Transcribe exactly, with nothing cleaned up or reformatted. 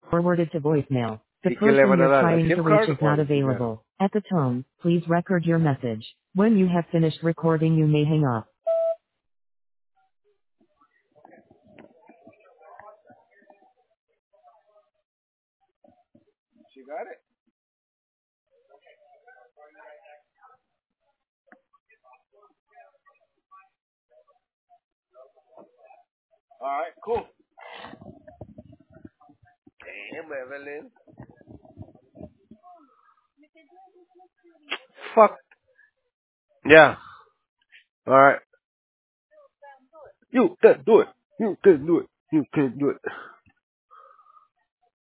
Forwarded to voicemail. The ¿Y qué le person van a you're dar? ¿La trying SIM to reach card is o not el dinero? available. At the tone, please record your message. When you have finished recording, you may hang up. She got it? All right, cool. Damn, Evelyn. Fuck. Yeah. All right. You can do it. You can do it. You can do it.